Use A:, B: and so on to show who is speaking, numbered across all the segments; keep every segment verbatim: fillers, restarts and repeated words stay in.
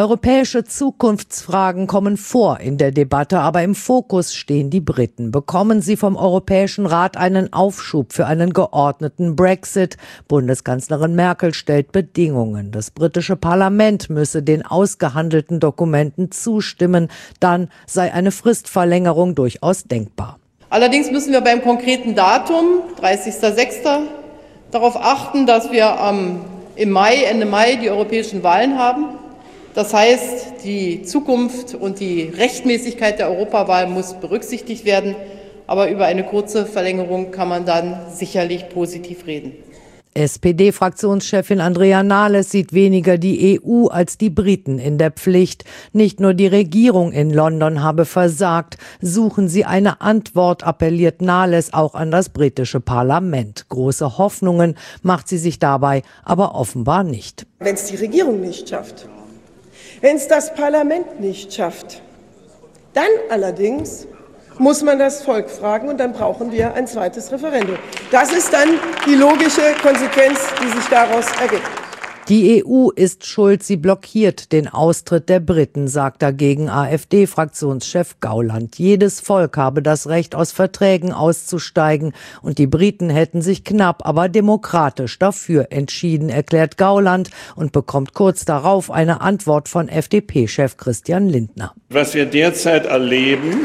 A: Europäische Zukunftsfragen kommen vor in der Debatte, aber im Fokus stehen die Briten. Bekommen sie vom Europäischen Rat einen Aufschub für einen geordneten Brexit? Bundeskanzlerin Merkel stellt Bedingungen. Das britische Parlament müsse den ausgehandelten Dokumenten zustimmen. Dann sei eine Fristverlängerung durchaus denkbar.
B: Allerdings müssen wir beim konkreten Datum, dreißigster sechster, darauf achten, dass wir ähm, im Mai, Ende Mai die europäischen Wahlen haben. Das heißt, die Zukunft und die Rechtmäßigkeit der Europawahl muss berücksichtigt werden. Aber über eine kurze Verlängerung kann man dann sicherlich positiv reden.
A: S P D-Fraktionschefin Andrea Nahles sieht weniger die E U als die Briten in der Pflicht. Nicht nur die Regierung in London habe versagt. Suchen Sie eine Antwort, appelliert Nahles auch an das britische Parlament. Große Hoffnungen macht sie sich dabei aber offenbar nicht.
C: Wenn es die Regierung nicht schafft, wenn es das Parlament nicht schafft, dann allerdings muss man das Volk fragen und dann brauchen wir ein zweites Referendum. Das ist dann die logische Konsequenz, die sich daraus ergibt.
A: Die E U ist schuld, sie blockiert den Austritt der Briten, sagt dagegen AfD-Fraktionschef Gauland. Jedes Volk habe das Recht, aus Verträgen auszusteigen und die Briten hätten sich knapp, aber demokratisch dafür entschieden, erklärt Gauland und bekommt kurz darauf eine Antwort von F D P-Chef Christian Lindner.
D: Was wir derzeit erleben,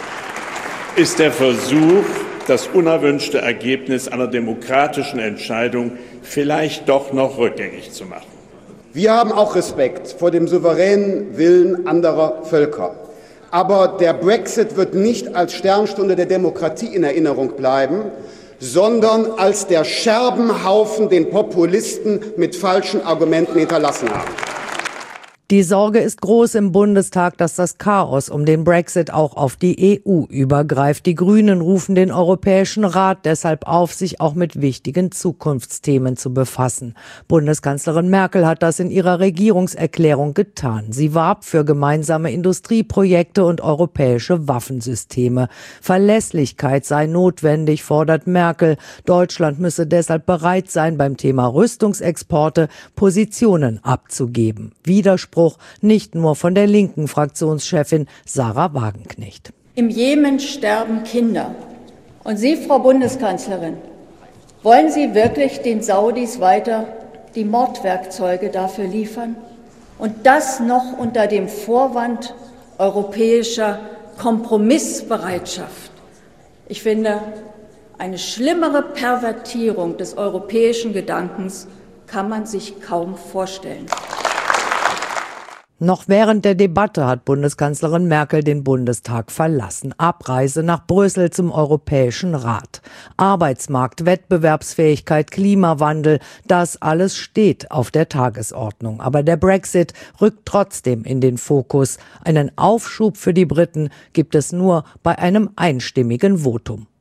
D: ist der Versuch, das unerwünschte Ergebnis einer demokratischen Entscheidung vielleicht doch noch rückgängig zu machen.
E: Wir haben auch Respekt vor dem souveränen Willen anderer Völker. Aber der Brexit wird nicht als Sternstunde der Demokratie in Erinnerung bleiben, sondern als der Scherbenhaufen, den Populisten mit falschen Argumenten hinterlassen haben.
A: Die Sorge ist groß im Bundestag, dass das Chaos um den Brexit auch auf die E U übergreift. Die Grünen rufen den Europäischen Rat deshalb auf, sich auch mit wichtigen Zukunftsthemen zu befassen. Bundeskanzlerin Merkel hat das in ihrer Regierungserklärung getan. Sie warb für gemeinsame Industrieprojekte und europäische Waffensysteme. Verlässlichkeit sei notwendig, fordert Merkel. Deutschland müsse deshalb bereit sein, beim Thema Rüstungsexporte Positionen abzugeben. Widerspruch nicht nur von der linken Fraktionschefin Sarah Wagenknecht.
F: Im Jemen sterben Kinder. Und Sie, Frau Bundeskanzlerin, wollen Sie wirklich den Saudis weiter die Mordwerkzeuge dafür liefern? Und das noch unter dem Vorwand europäischer Kompromissbereitschaft. Ich finde, eine schlimmere Pervertierung des europäischen Gedankens kann man sich kaum vorstellen.
A: Noch während der Debatte hat Bundeskanzlerin Merkel den Bundestag verlassen. Abreise nach Brüssel zum Europäischen Rat. Arbeitsmarkt, Wettbewerbsfähigkeit, Klimawandel, das alles steht auf der Tagesordnung. Aber der Brexit rückt trotzdem in den Fokus. Einen Aufschub für die Briten gibt es nur bei einem einstimmigen Votum.